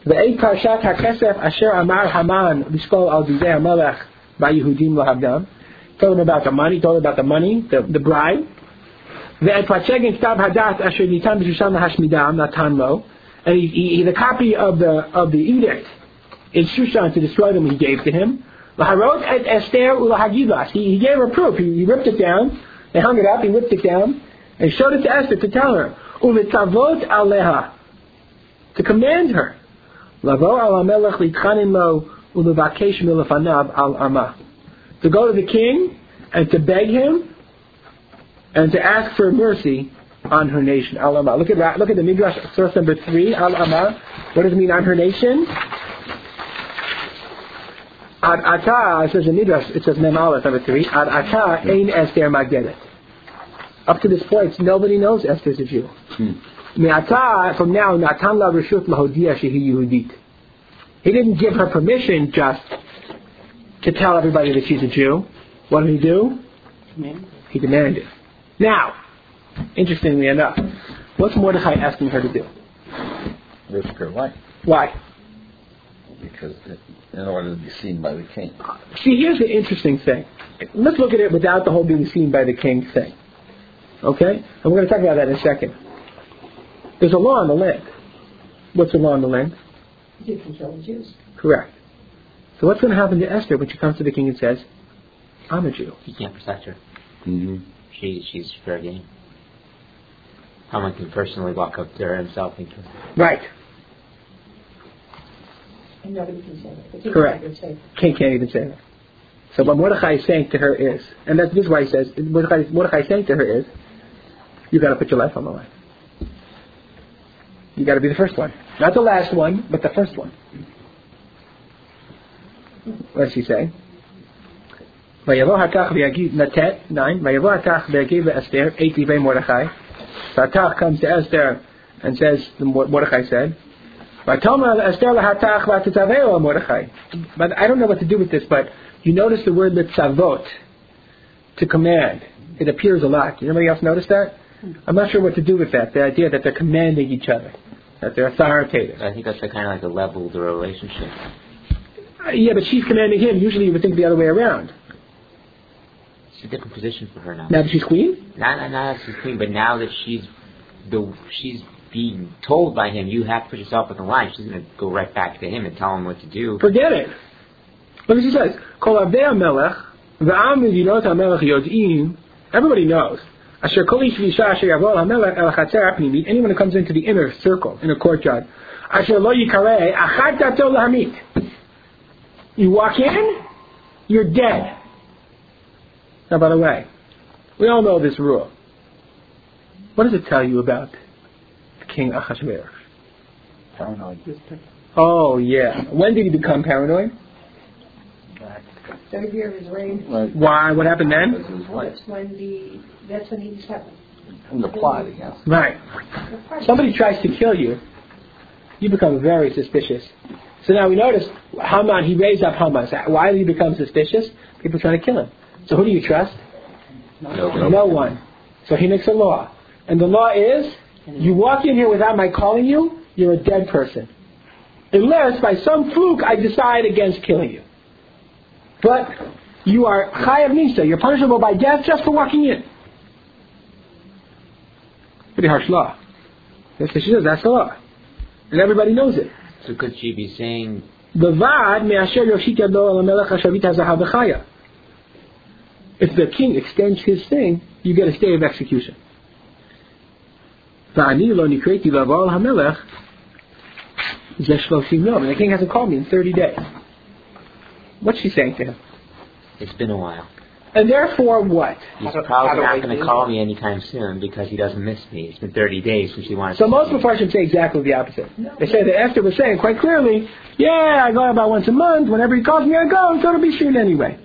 [SPEAKER 1] Ve'ei parshat hakesef asher amar Haman l'shkol al didei hamelech ba'Yehudim lahavdam. Told him about the money. Told him about the money, the, the bribe. Ve'ei parsegin ktav hadat asher nitan b'shushan lahashmidam natan lo. And he, he, he, the copy of the of the edict in Shushan to destroy them, he gave to him. Laharot et Esther ulahagivas. He, he gave her proof. He, he ripped it down. They hung it up. He ripped it down and showed it to Esther to tell her. Ulitzavot aleha, to command her. Lavo al hamelech litchanim lo ulevakesh milafanav al ama, to go to the king and to beg him and to ask for mercy on her nation. Al ama. Look at look at the Midrash source number three. Al ama. What does it mean on her nation? Ad ata, it says in Midrash, it says Mem Aleph number three. Ad ata ein Esther magdelet. Up to this point, nobody knows Esther's a Jew. Me'ata, from now, natan la reshut lahodia shehi Yehudit. He didn't give her permission just to tell everybody that she's a Jew. What did he do? He demanded. Now, interestingly enough, what's Mordechai asking her to do?
[SPEAKER 2] Risk her life.
[SPEAKER 1] Why?
[SPEAKER 2] Because in order to be seen by the king.
[SPEAKER 1] See, here's the interesting thing. Let's look at it without the whole being seen by the king thing. Okay? And we're going to talk about that in a second. There's a law in the land. What's the law in the land?
[SPEAKER 3] You can kill the Jews.
[SPEAKER 1] Correct. So what's going to happen to Esther when she comes to the king and says, I'm a Jew?
[SPEAKER 5] He can't protect her.
[SPEAKER 2] Mm-hmm.
[SPEAKER 5] She, she's fair game. Haman can personally walk up to her himself and kill her.
[SPEAKER 1] Right.
[SPEAKER 3] And nobody can say that. The king
[SPEAKER 1] Correct.
[SPEAKER 3] can't say that.
[SPEAKER 1] King can't even say that. So what Mordechai is saying to her is, and that's, this is why he says, Mordechai, Mordechai is saying to her is, you got to put your life on the line. You got to be the first one. Not the last one, but the first one. What does she say? Vayavo hatach v'yagid natet nine. Vayavo hatach v'yagid v'Esther eight divei Mordechai. So Hatach comes to Esther and says, Mordechai said, V'tomar Esther lahatach v'atetaveo Mordechai. But I don't know what to do with this, but you notice the word litzavot, to command. It appears a lot. Did anybody else notice that? I'm not sure what to do with that. The idea that they're commanding each other, that they're authoritative.
[SPEAKER 5] I think that's like kind of like a level of the relationship.
[SPEAKER 1] Uh, yeah, but she's commanding him. Usually you would think the other way around.
[SPEAKER 5] It's a different position for her now.
[SPEAKER 1] Now that she's queen?
[SPEAKER 5] Not, not, not that she's queen, but now that she's the she's being told by him, you have to put yourself on the line. She's going to go right back to him and tell him what to do.
[SPEAKER 1] Forget it. Look what she says. Kol avdei hamelech v'am medinot hamelech yod'im. Everybody knows. Asher kol ish v'isha asher yavo hamelech el chatzer hapnimit. Anyone who comes into the inner circle, in a courtyard. Asher lo yikareh achad dato lahamit. You walk in, you're dead. Now, by the way, we all know this rule. What does it tell you about King Achashverosh?
[SPEAKER 2] Paranoid.
[SPEAKER 1] Oh, yeah. When did he become paranoid?
[SPEAKER 3] Third year of his reign.
[SPEAKER 2] Right.
[SPEAKER 1] Why? What happened then?
[SPEAKER 3] That's when the that's when he discovered.
[SPEAKER 2] From the plot against.
[SPEAKER 1] Right. Somebody tries to kill you, you become very suspicious. So now we notice Haman, he raised up Haman. So why did he become suspicious? People trying to kill him. So who do you trust?
[SPEAKER 5] No,
[SPEAKER 1] no one. So he makes a law. And the law is, you walk in here without my calling you, you're a dead person. Unless by some fluke I decide against killing you. But you are chayav nisa, you're punishable by death just for walking in. Pretty harsh law. That's what she says, that's the law. And everybody knows it.
[SPEAKER 5] So could she be saying...
[SPEAKER 1] If the king extends his thing, you get a stay of execution. And the king hasn't called me in thirty days. What's she saying to him?
[SPEAKER 5] It's been a while.
[SPEAKER 1] And therefore what?
[SPEAKER 5] He's probably not going to call me anytime soon because he doesn't miss me. It's been thirty days since he wanted
[SPEAKER 1] so
[SPEAKER 5] to
[SPEAKER 1] most Mepharshim say exactly the opposite. They say that Esther was saying quite clearly, yeah, I go about once a month. Whenever he calls me, I go. So it'll be soon anyway.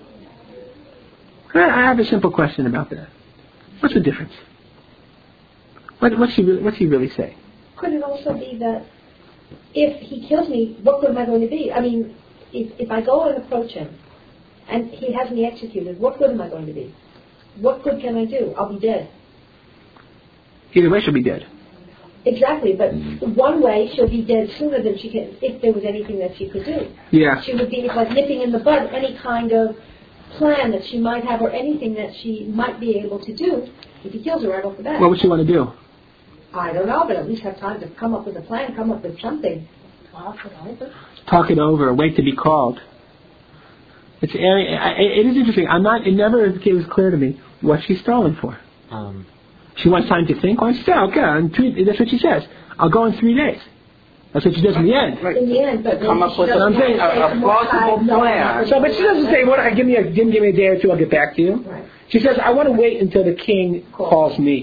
[SPEAKER 1] I have a simple question about that. What's the difference? What, what's he really, what's he really saying?
[SPEAKER 3] Could it also be that if he kills me, what good am I going to be? I mean, if, if I go and approach him and he has me executed, what good am I going to be? What good can I do? I'll be dead.
[SPEAKER 1] Either way, she'll be dead.
[SPEAKER 3] Exactly, but one way she'll be dead sooner than she can, if there was anything that she could do.
[SPEAKER 1] Yeah.
[SPEAKER 3] She would be like nipping in the bud any kind of plan that she might have or anything that she might be able to do if he kills her right off the bat.
[SPEAKER 1] What would she want to do?
[SPEAKER 3] I don't know, but at least have time to come up with a plan, come up with something.
[SPEAKER 1] Talk it over, wait to be called. It's it is interesting. I'm not. It never was clear to me what she's stalling for.
[SPEAKER 5] Um,
[SPEAKER 1] she wants time to think. Well, she said, okay, in three, that's what she says. I'll go in three days. That's what she does in the end.
[SPEAKER 6] Right.
[SPEAKER 3] In the end, but
[SPEAKER 6] come up with a,
[SPEAKER 1] I'm saying,
[SPEAKER 6] a, a plausible plan.
[SPEAKER 1] So, but she doesn't say, "What? Give me a give me a day or two. I'll get back to you."
[SPEAKER 3] Right.
[SPEAKER 1] She says, "I want to wait until the king calls me."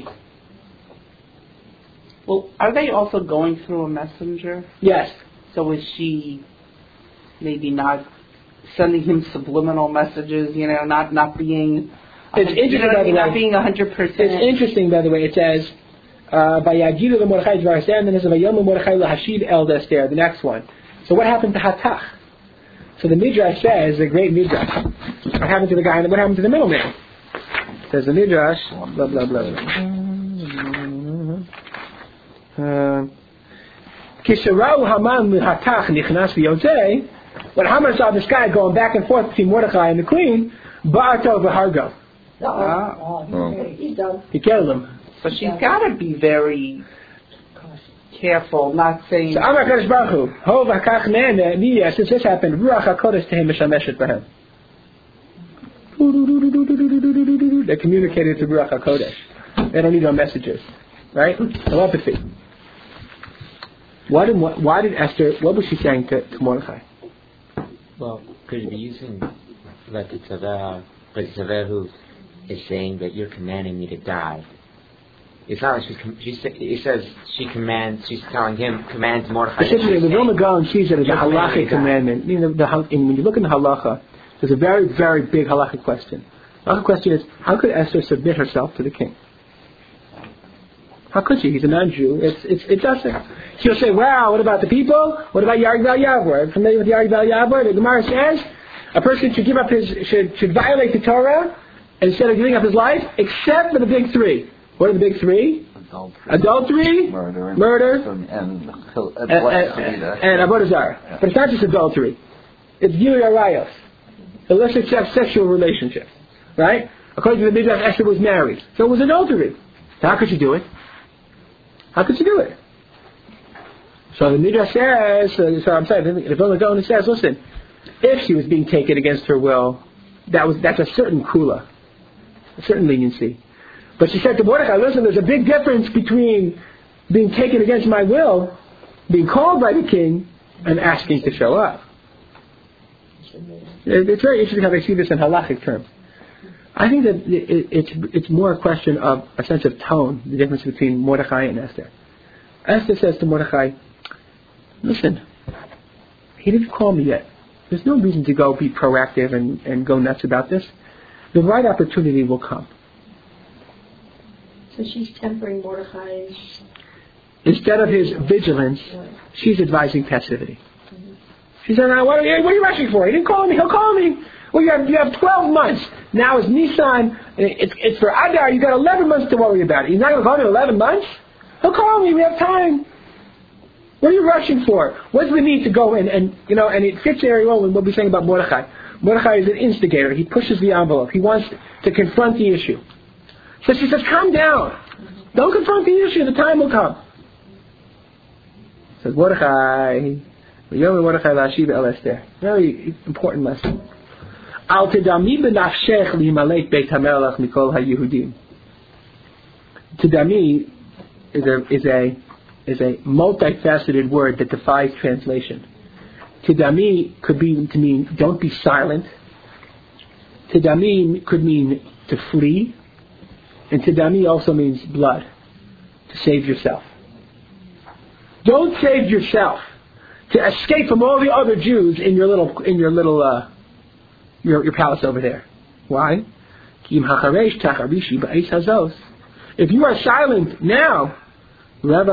[SPEAKER 6] Well, are they also going through a messenger?
[SPEAKER 1] Yes.
[SPEAKER 6] So is she maybe not sending him subliminal messages? You know, not not being.
[SPEAKER 1] It's interesting,
[SPEAKER 6] you know,
[SPEAKER 1] by the
[SPEAKER 6] not
[SPEAKER 1] way.
[SPEAKER 6] being a hundred percent.
[SPEAKER 1] It's interesting, by the way. It says, "Vayagilu leMordechai dvar Esther," and then it says, "Vayomer Mordechai lahashiv el Esther." The next one. So what happened to Hatach? So the Midrash says, the great Midrash. What happened to the guy? And what happened to the middleman? Says the Midrash. Blah blah blah. Kisharau Haman l'Hatach nichnas v'yotei. When Haman saw this guy going back and forth between Mordechai and the queen, ba'ato v'hargo.
[SPEAKER 3] Uh-oh. Oh, he's done.
[SPEAKER 1] He killed him.
[SPEAKER 6] So she's got to be very careful, not saying.
[SPEAKER 1] So Amar Kadosh Baruch Hu, Ho v'kach ne'ene niyeh, since this happened, Ruach HaKodesh tehem mishameshet b'hem. They communicated to Ruach HaKodesh. They don't need no messages, right? Telepathy. Why did why did Esther? What was she saying to, to Mordechai?
[SPEAKER 5] well, could you be using like the Tzaver, but Tzaver who is saying that you're commanding me to die? It's not like she's, she's it says she commands, she's telling him, commands Mordechai.
[SPEAKER 1] Essentially, the Vilna Gaon sees it as a halachic commandment. I mean, the, the, when you look in the halacha, there's a very, very big halachic question. The halachic question is, how could Esther submit herself to the king? How could she? He's a non-Jew. It's, it's, it doesn't. She'll say, wow, what about the people? What about Yarg Val Yavor? Familiar with Yarg Val Yavor? The Gemara says, a person should give up his, should, should violate the Torah instead of giving up his life, except for the big three. What are the big three?
[SPEAKER 2] Adultery,
[SPEAKER 1] Adultery,
[SPEAKER 2] murder, and,
[SPEAKER 1] murder,
[SPEAKER 2] and, and,
[SPEAKER 1] and, and, and Avodah Zarah. Yeah. But it's not just adultery. It's Gilui Arayos, illicit sexual relationships. Right? According to the Midrash, Esther was married. So it was adultery. So how could she do it? How could she do it? So the Midrash says, so, so I'm saying, the Vilna Gaon says, listen, if she was being taken against her will, that was that's a certain kula, a certain leniency. But she said to Mordechai, listen, there's a big difference between being taken against my will, being called by the king, and asking to show up. It's very interesting how they see this in halachic terms. I think that it's it's more a question of a sense of tone, the difference between Mordechai and Esther. Esther says to Mordechai, listen, he didn't call me yet. There's no reason to go be proactive and, and go nuts about this. The right opportunity will come.
[SPEAKER 3] So she's tempering Mordechai's...
[SPEAKER 1] Instead of his vigilance, she's advising passivity. She said, now, what, are you, what are you rushing for? He didn't call me. He'll call me. Well, you have, you have twelve months. Now it's Nisan. It's, it's for Adar. You've got eleven months to worry about it. He's not going to call me in eleven months? He'll call me. We have time. What are you rushing for? What's the need to go in? And, you know, and it fits very well with what we're saying about Mordechai. Mordechai is an instigator. He pushes the envelope. He wants to confront the issue. So she says, calm down. Don't confront the issue. The time will come. Says Mordechai, Mordechai Lashiv El Esther. Very important lesson. Al tedami b'nafshech limalek beit hamelach mikol haYehudim. Tedami is a is a is a multifaceted word that defies translation. Tedami could be to mean don't be silent. Tedami could mean to flee. And tedami also means blood, to save yourself. Don't save yourself to escape from all the other Jews in your little in your little uh, your your palace over there. Why? If you are silent now, I'm going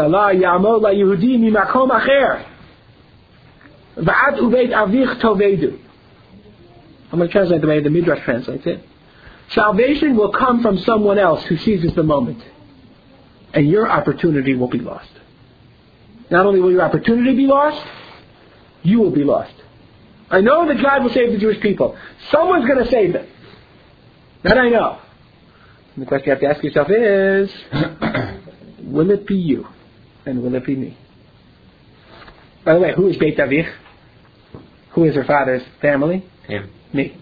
[SPEAKER 1] to translate the way the Midrash translates it. Salvation will come from someone else who seizes the moment. and your opportunity will be lost. Not only will your opportunity be lost, you will be lost. I know that God will save the Jewish people. Someone's going to save them. That I know. And the question you have to ask yourself is, will it be you? And will it be me? By the way, who is Beit Avich? Who is her father's family?
[SPEAKER 5] Him.
[SPEAKER 1] Me.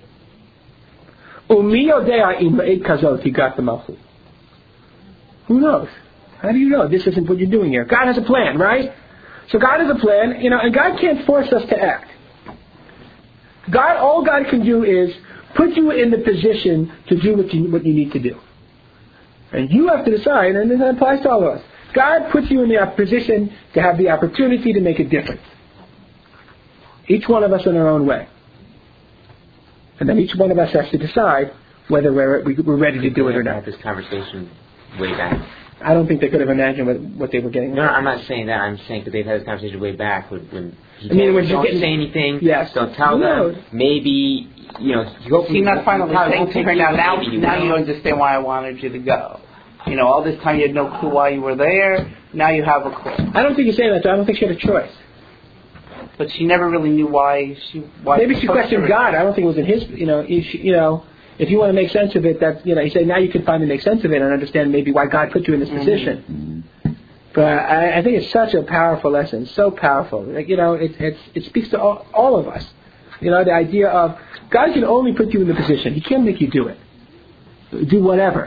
[SPEAKER 1] Umi yodea im ba'ed kazot higat malchut. Who knows? How do you know this isn't what you're doing here? God has a plan, right? So God has a plan, you know, and God can't force us to act. God, all God can do is put you in the position to do what you what you need to do, and you have to decide. And this applies to all of us. God puts you in the position to have the opportunity to make a difference. Each one of us in our own way, and then each one of us has to decide whether we're we're ready to do it or not.
[SPEAKER 5] This conversation way back.
[SPEAKER 1] I don't think they could have imagined what, what they were getting.
[SPEAKER 5] No, I'm not saying that. I'm saying that they've had this conversation way back when, when he
[SPEAKER 1] I mean, when
[SPEAKER 5] don't
[SPEAKER 1] getting,
[SPEAKER 5] say anything.
[SPEAKER 1] Yes.
[SPEAKER 5] Don't tell
[SPEAKER 1] no.
[SPEAKER 5] them. Maybe, you know, you hopefully...
[SPEAKER 6] You're not finally saying to her, now, now,
[SPEAKER 5] you
[SPEAKER 6] now
[SPEAKER 5] know.
[SPEAKER 6] you understand why I wanted you to go. You know, all this time you had no clue why you were there. Now you have a clue.
[SPEAKER 1] I don't think you're saying that. I don't think she had a choice.
[SPEAKER 6] But she never really knew why she... Why
[SPEAKER 1] Maybe she questioned God. I don't think it was in his... You know, she, you know... If you want to make sense of it, that you know, you say now you can finally make sense of it and understand maybe why God put you in this mm-hmm. position. Mm-hmm. But I, I think it's such a powerful lesson, so powerful. Like, you know, it it's, it speaks to all, all of us. You know, the idea of God can only put you in the position; He can't make you do it, do whatever.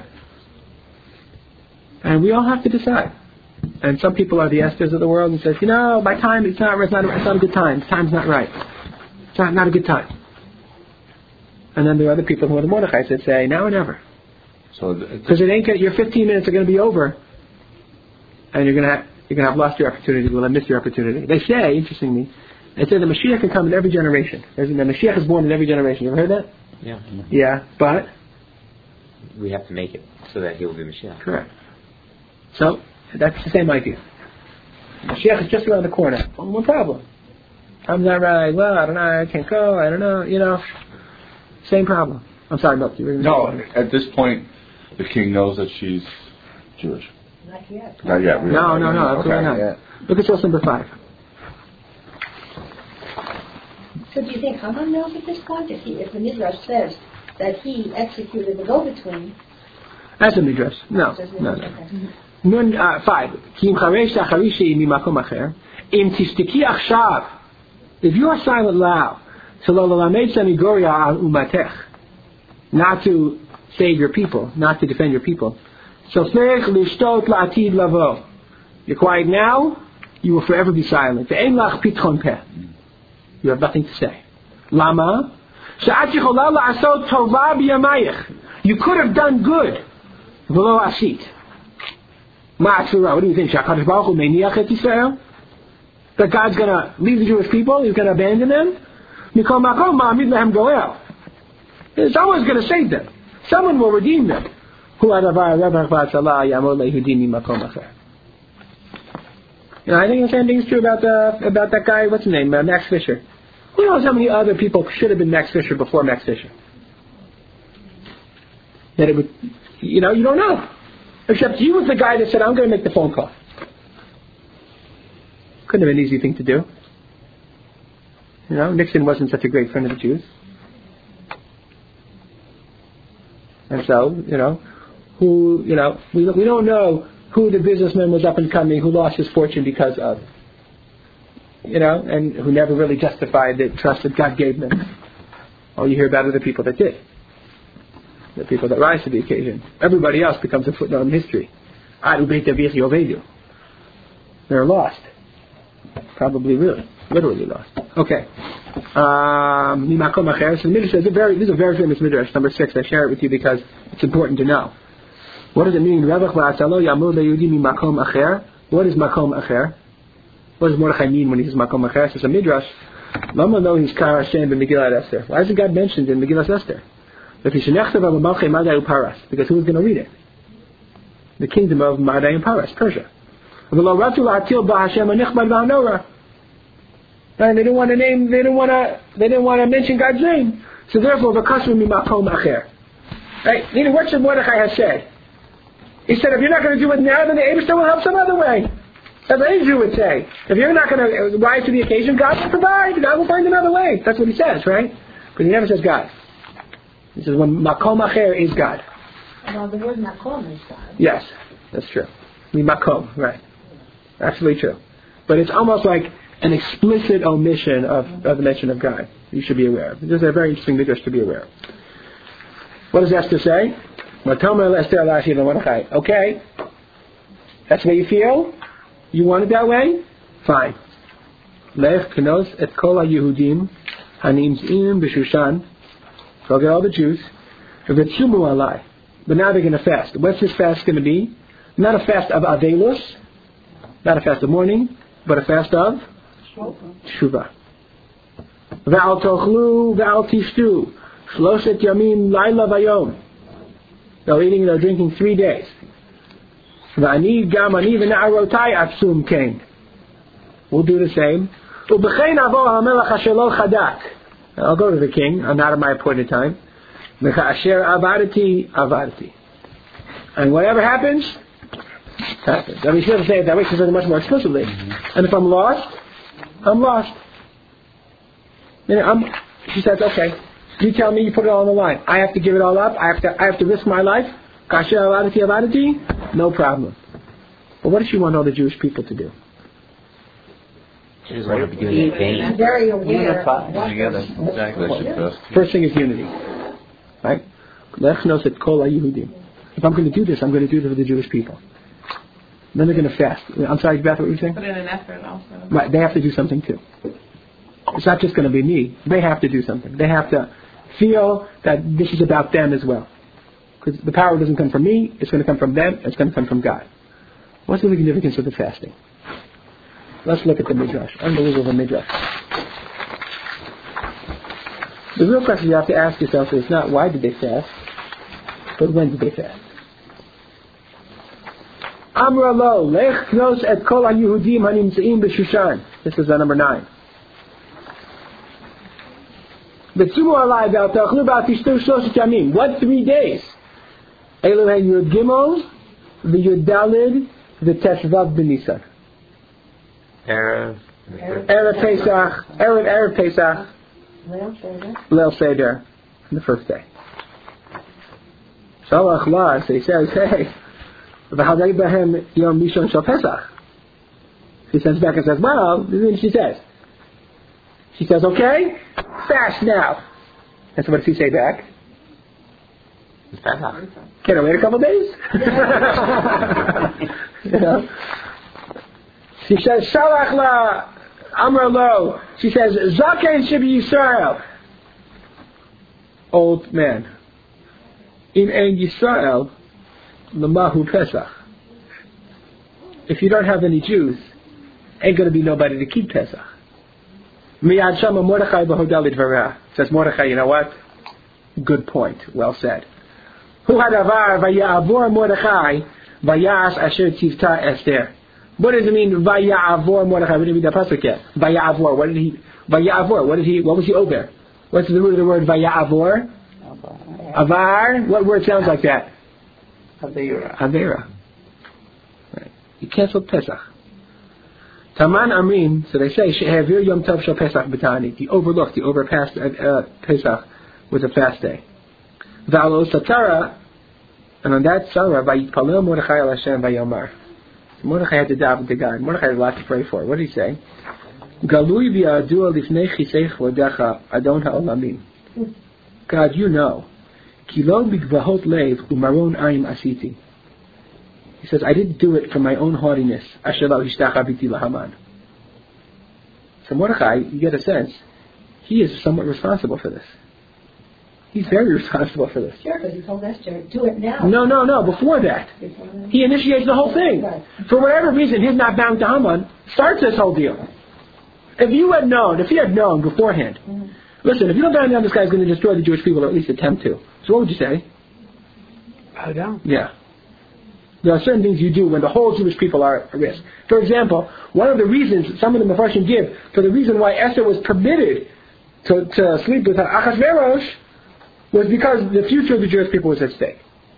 [SPEAKER 1] And we all have to decide. And some people are the Esthers of the world and says, you know, my time it's not it's not it's not a good time. Time's not right. It's not not a good time. And then there are other people who are the Mordechais that say, now or never.
[SPEAKER 4] So
[SPEAKER 1] because it ain't gonna, your fifteen minutes are going to be over, and you're going to have, you're going to have lost your opportunity. Well, I missed your opportunity. They say, interestingly, they say the Mashiach can come in every generation. There's, the Mashiach is born in every generation. You ever heard that?
[SPEAKER 5] Yeah.
[SPEAKER 1] Yeah, but
[SPEAKER 5] we have to make it so that he will be Mashiach.
[SPEAKER 1] Correct. So that's the same idea. Mashiach is just around the corner. Well, no problem. I'm not right. Well, I don't know. I can't go. I don't know. You know. Same problem. I'm sorry, Milk. You were
[SPEAKER 4] no, at this point, the king knows that she's Jewish.
[SPEAKER 3] Not yet.
[SPEAKER 4] Not yet. Really.
[SPEAKER 1] No, no, no. Absolutely
[SPEAKER 4] okay.
[SPEAKER 1] not.
[SPEAKER 2] Yeah.
[SPEAKER 1] Look at source number five.
[SPEAKER 3] So do you think Haman knows at this point? If, he, if the Midrash says that he executed the go-between...
[SPEAKER 1] That's a Midrash. No, no, no. Nun, uh, five. Ki im charesh acharishi mimakom acher. Im tishtiki achshav. If you are silent loud, not to save your people, not to defend your people. So you're quiet now, you will forever be silent. You have nothing to say. Lama? You could have done good. What do you think? That God's going to leave the Jewish people? He's going to abandon them? Someone's going to save them. Someone will redeem them. You know, I think the same thing is true about the about that guy. What's his name? Uh, Max Fisher. Who knows how many other people should have been Max Fisher before Max Fisher? That it would, you know, you don't know. Except he was the guy that said, "I'm going to make the phone call." Couldn't have been an easy thing to do. You know, Nixon wasn't such a great friend of the Jews. And so, you know, who, you know, we we don't know who the businessman was up and coming, who lost his fortune because of, you know, and who never really justified the trust that God gave them. All you hear about are the people that did. The people that rise to the occasion. Everybody else becomes a footnote in history. They're lost. Probably really, literally lost. Okay. Um, so the Midrash says, a very, this is a very famous Midrash, number six. I share it with you because it's important to know. What does it mean? What is makom acher? What does Mordechai mean when he says makom acher? It says a Midrash. Lama lo he's kar Hashem b'Megillat Esther. Why isn't God mentioned in Megillat Esther? Because who's going to read it? The kingdom of Madai and Paras, Persia. And they didn't want to name. They didn't want to. They didn't want to mention God's name. So therefore, the custom mi makom acher. Right? Meaning, what should Mordechai have said? He said, if you're not going to do it now, then the Eibishter will help some other way. That's what any Jew would say. If you're not going to rise to the occasion, God will provide. God will find another way. That's what he says, right? But he never says God. He says when makom acher is God.
[SPEAKER 3] Well, the word makom is God.
[SPEAKER 1] Yes, that's true. I mean, makom, right. Absolutely true. But it's almost like an explicit omission of, of the mention of God. You should be aware of. This is a very interesting midrash to be aware of. What does Esther say? Okay. That's the way you feel? You want it that way? Fine. Lech kenos et kol ha-Yehudim hanimtzim b'Shushan. So I'll get all the Jews. But now they're going to fast. What's this fast going to be? Not a fast of Avelus, not a fast of mourning, but a fast of Shuvah. V'al tochlu v'al tishtu shloshet yamim laila vayom. No eating, no drinking three days. V'ani gam ani v'na'arotai atsum kain. We'll do the same. U'b'chein avo ha'melech asher lo chadak. I'll go to the king. I'm not at my appointed time. Asher avadati avadati. And whatever happens, happens. I mean, she doesn't say it that way. She says it much more explicitly. Mm-hmm. And if I'm lost, I'm lost. You know, I'm, she says, okay, you tell me, you put it all on the line. I have to give it all up. I have to, I have to risk my life. Asher avadati avadati. No problem. But what does she want all the Jewish people to do?
[SPEAKER 5] She doesn't want to be doing it vain.
[SPEAKER 3] I'm very aware.
[SPEAKER 4] Together. Exactly.
[SPEAKER 1] First thing is unity. Right? Lech knows it kol ha-Yehudim. If I'm going to do this, I'm going to do it for the Jewish people. Then they're going to fast. I'm sorry, Beth, what were you saying?
[SPEAKER 6] Put in an effort also.
[SPEAKER 1] Right, they have to do something too. It's not just going to be me. They have to do something. They have to feel that this is about them as well. Because the power doesn't come from me, it's going to come from them, it's going to come from God. What's the significance of the fasting? Let's look at the Midrash. Unbelievable Midrash. The real question you have to ask yourself is not why did they fast, but when did they fast? Amra lo, lech knos et kol ha-Yehudim hanimtzeim b'Shushan. This is uh, number nine. B'tzumu alai v'al ta'achlu v'al tishtu shloshet yamim. What three days? Elu hen Yud Gimel, v'Yud Dalid, v'Teshvav b'Nisan.
[SPEAKER 5] Erev.
[SPEAKER 1] Erev Pesach, Erev Erev Pesach, Leil Seder, the first day. Shalach La, so he says, hey, v'hadei b'hem yom mishon shel Pesach. He sends back and says, well, this is what she says. She says, okay, fast now. And so what does he say back? Can I wait a couple days? You know? She says, Shalach La Amra Lo. She says, Zaken Shibi Yisrael. Old man. In Ein Yisrael, Lamahu Pesach. If you don't have any Jews, ain't going to be nobody to keep Pesach. Miyad Shama Mordechai B'Hodal Idvarah. Says Mordechai, you know what? Good point. Well said. Hu hadavar vaya'avor Mordechai vayas asher tivta Esther. What does it mean? Vaya'avor Mordechai. We didn't read that pasuk yet. Vaya'avor. What did he? Vaya'avor. What did he? What was he over? What's the root of the word Vaya'avor? Avar. What word sounds like that?
[SPEAKER 6] Avera.
[SPEAKER 1] Avera. Right. He canceled Pesach. Taman Amrin. So they say Shehavir Yom Tov Shel Pesach B'Tani. He overlooked. He overpassed uh, Pesach with a fast day. V'alo Satara. And on that Sarah, Vayitpalel Mordechai al Hashem Vayomar. Mordechai had to daven to God. Mordechai had a lot to pray for. What did he say? Galui v'yadua lifnei chiseich vodecha adon ha'olamim. God, you know. Kilo b'gvahot leiv u'maron ayim asiti. He says, I didn't do it for my own haughtiness. Asher lo hishtach biti lahaman. So Mordechai, you get a sense, he is somewhat responsible for this. He's very responsible for this.
[SPEAKER 3] Sure, because he told Esther, do it now.
[SPEAKER 1] No, no, no, before that. He initiates the whole thing.
[SPEAKER 3] Right.
[SPEAKER 1] For whatever reason, he's not bound to Haman, starts this whole deal. If you had known, if he had known beforehand, mm-hmm. Listen, if you don't bow down, this guy's going to destroy the Jewish people, or at least attempt to. So what would you say?
[SPEAKER 7] Bow down.
[SPEAKER 1] Yeah. There are certain things you do when the whole Jewish people are at risk. For example, one of the reasons, some of the Mefarshim give, for the reason why Esther was permitted to, to sleep with Achashverosh, was because the future of the Jewish people was at stake.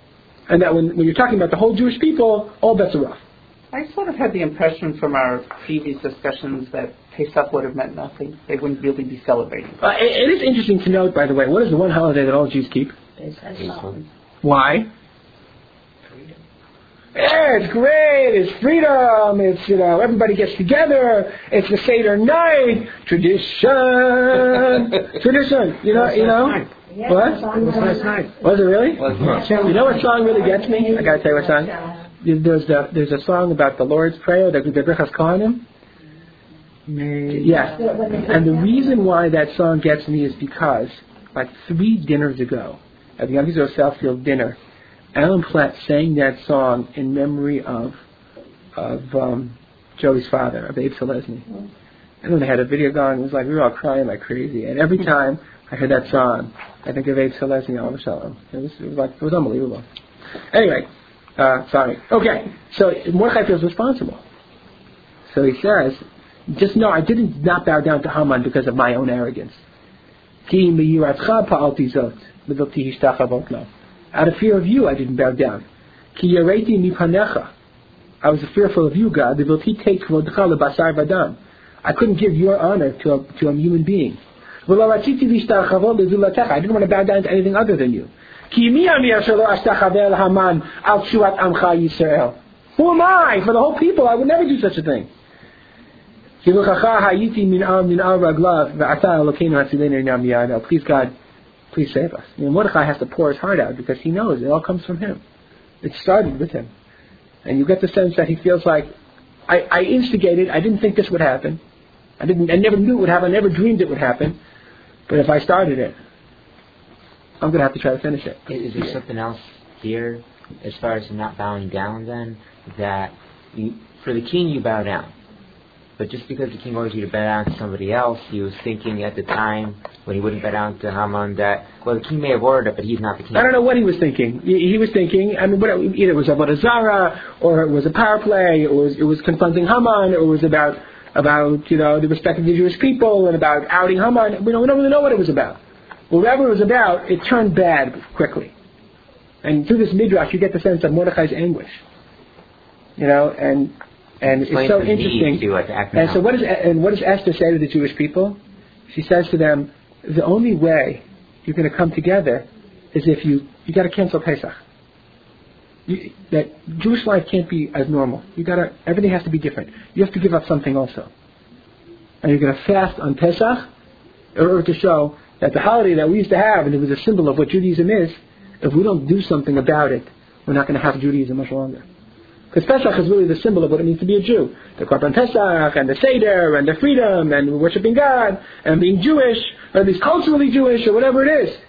[SPEAKER 1] and that when, when you're talking about the whole Jewish people, all bets are off.
[SPEAKER 6] I sort of had the impression from our previous discussions that Pesach would have meant nothing. They wouldn't really be celebrating.
[SPEAKER 1] Uh, it, it is interesting to note, by the way, what is the one holiday that all Jews keep? Why? Yeah, it's great. It's freedom. It's, you know, everybody gets together. It's the Seder night. Tradition. Tradition. You know, you know.
[SPEAKER 3] Yeah,
[SPEAKER 1] What?
[SPEAKER 3] it was last night.
[SPEAKER 1] Was it really?
[SPEAKER 5] Was
[SPEAKER 1] You know what song really gets me? I gotta tell you what song. There's the, there's a song about the Lord's Prayer, the the Birchas Kohanim. Yes. And the reason why that song gets me is because, like three dinners ago, at the Young Israel Southfield dinner, Alan Platt sang that song in memory of of um, Joey's father, of Abe Selesny. And then they had a video going. It was like we were all crying like crazy. And every time I heard that song, I think of Abe Selesny all of a sudden. It was, it was like it was unbelievable. Anyway, uh, sorry. Okay, so Mordechai feels responsible. So he says, just know I didn't not bow down to Haman because of my own arrogance. Out of fear of you, I didn't bow down. I was fearful of you, God. I couldn't give your honor to a, to a human being. I didn't want to bow down to anything other than you. Who am I? For the whole people, I would never do such a thing. Please God, please save us. I mean, Mordechai has to pour his heart out because he knows it all comes from him. It started with him. And you get the sense that he feels like, I, I instigated, I didn't think this would happen. I didn't, I never knew it would happen, I never dreamed it would happen. But if I started it, I'm going to have to try to finish it.
[SPEAKER 5] Is there something else here, as far as not bowing down then, that you, for the king you bow down? But just because the king orders you to bow down to somebody else, he was thinking at the time when he wouldn't bow down to Haman that, well, the king may have ordered it, but he's not the king.
[SPEAKER 1] I don't know what he was thinking. He, he was thinking, I mean, what, either it was about a Zara, or it was a power play, or it was, it was confronting Haman, or it was about, about, you know, the respect of the Jewish people, and about outing Haman. We don't, we don't really know what it was about. Whatever it was about, it turned bad quickly. And through this midrash, you get the sense of Mordechai's anguish. You know, and... And it's so interesting. And so what does and what does Esther say to the Jewish people? She says to them, the only way you're going to come together is if you you got to cancel Pesach. You, that Jewish life can't be as normal. You got to everything has to be different. You have to give up something also. And you're going to fast on Pesach in order to show that the holiday that we used to have, and it was a symbol of what Judaism is, if we don't do something about it, we're not going to have Judaism much longer. Because Pesach is really the symbol of what it means to be a Jew. The Korban Pesach, and the Seder, and the freedom, and worshiping God, and being Jewish, or at least culturally Jewish, or whatever it is.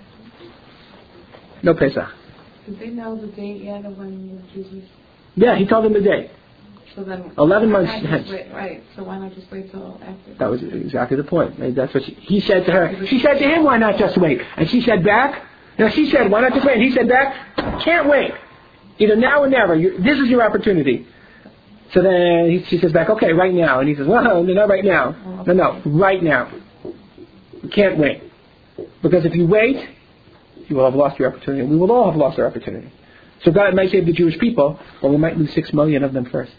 [SPEAKER 1] No Pesach.
[SPEAKER 8] Did they know the date yet of when Jesus...
[SPEAKER 1] Yeah, he told them the date.
[SPEAKER 8] So then...
[SPEAKER 1] Eleven months hence.
[SPEAKER 8] Right, so why not just wait till after?
[SPEAKER 1] That was exactly the point. That's what she, he said to her. She said to him, why not just wait? And she said back, no, she said, why not just wait? And he said back, can't wait. Either now or never. You, this is your opportunity. So then he, she says back, okay, right now. And he says, well, no, not right now. No, no, right now. You can't wait. Because if you wait, you will have lost your opportunity. We will all have lost our opportunity. So God might save the Jewish people, but we might lose six million of them first.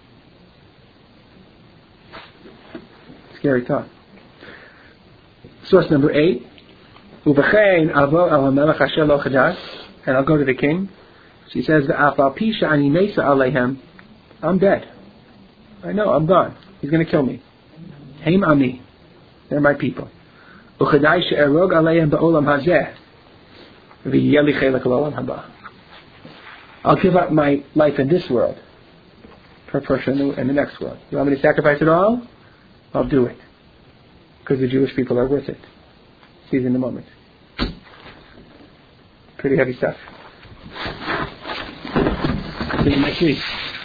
[SPEAKER 1] Scary thought. Source number eight. Uvachein avo el hamelech asher lo chadas. And I'll go to the king. She says, I'm dead. I know, I'm gone. He's going to kill me. Haim ami. They're my people. I'll give up my life in this world for a person in the next world. You want me to sacrifice it all? I'll do it. Because the Jewish people are worth it. See you in a moment. Pretty heavy stuff. See you next week.